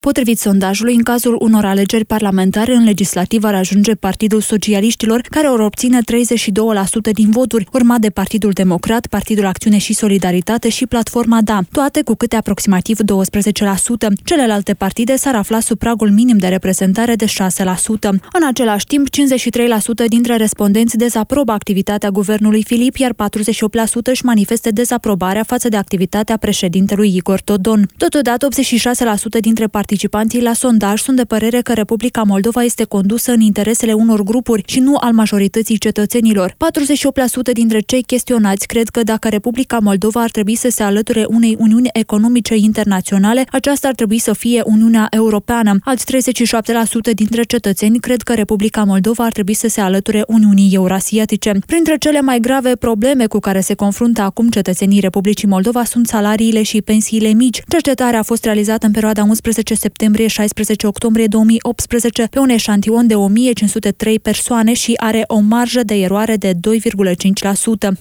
Potrivit sondajului, în cazul unor alegeri parlamentare, în legislativ ar ajunge Partidul Socialiștilor, care or obține 32% din voturi, urmat de Partidul Democrat, Partidul Acțiune și Solidaritate și Platforma Da, toate cu câte aproximativ 12%. Celelalte partide s-ar afla sub pragul minim de reprezentare de 6%. În același timp, 53% dintre respondenți dezaprobă activitatea guvernului Filip, iar 48% își manifestă dezaprobarea față de activitatea președintelui Igor Dodon. Totodată, 86% dintre participanții la sondaj sunt de părere că Republica Moldova este condusă în interesele unor grupuri și nu al majorității cetățenilor. 48% dintre cei chestionați cred că dacă Republica Moldova ar trebui să se alăture unei uniuni economice internaționale, aceasta ar trebui să fie Uniunea Europeană. Alți 37% dintre cetățeni cred că Republica Moldova ar trebui să se alăture Uniunii Eurasiatice. Printre cele mai grave probleme cu care se confruntă acum cetățenii Republicii Moldova sunt salariile și pensiile mici. Cercetarea a fost realizată în perioada 11 septembrie-16 octombrie 2018 pe un eșantion de 1503 persoane și are o marjă de eroare de 2,5%.